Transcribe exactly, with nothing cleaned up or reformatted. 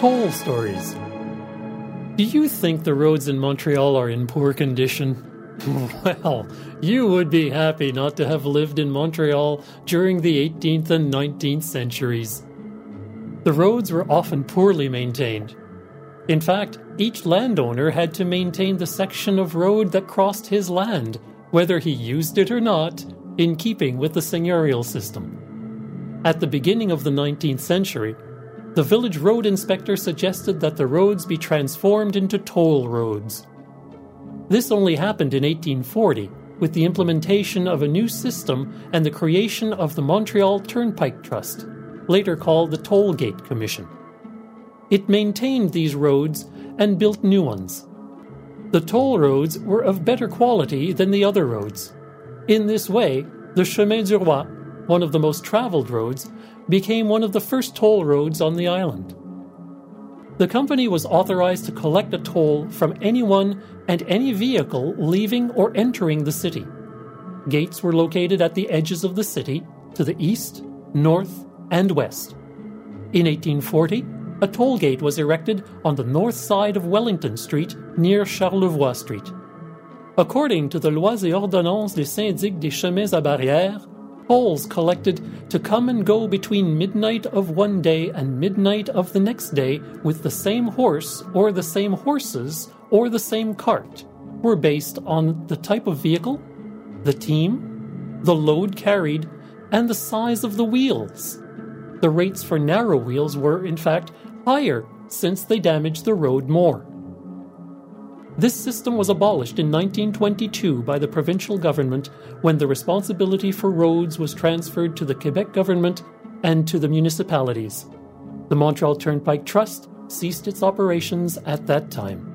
Toll stories. Do you think the roads in Montreal are in poor condition? Well, you would be happy not to have lived in Montreal during the eighteenth and nineteenth centuries. The roads were often poorly maintained. In fact, each landowner had to maintain the section of road that crossed his land, whether he used it or not, in keeping with the seigneurial system. At the beginning of the nineteenth century, the village road inspector suggested that the roads be transformed into toll roads. This only happened in eighteen forty, with the implementation of a new system and the creation of the Montreal Turnpike Trust, later called the Tollgate Commission. It maintained these roads and built new ones. The toll roads were of better quality than the other roads. In this way, the Chemin du Roi, one of the most traveled roads, became one of the first toll roads on the island. The company was authorized to collect a toll from anyone and any vehicle leaving or entering the city. Gates were located at the edges of the city, to the east, north, and west. In eighteen forty, a toll gate was erected on the north side of Wellington Street near Charlevoix Street. According to the Lois et Ordonnances des Syndics des Chemins à Barrières, tolls collected to come and go between midnight of one day and midnight of the next day with the same horse or the same horses or the same cart were based on the type of vehicle, the team, the load carried, and the size of the wheels. The rates for narrow wheels were, in fact, higher since they damaged the road more. This system was abolished in nineteen twenty-two by the provincial government when the responsibility for roads was transferred to the Quebec government and to the municipalities. The Montreal Turnpike Trust ceased its operations at that time.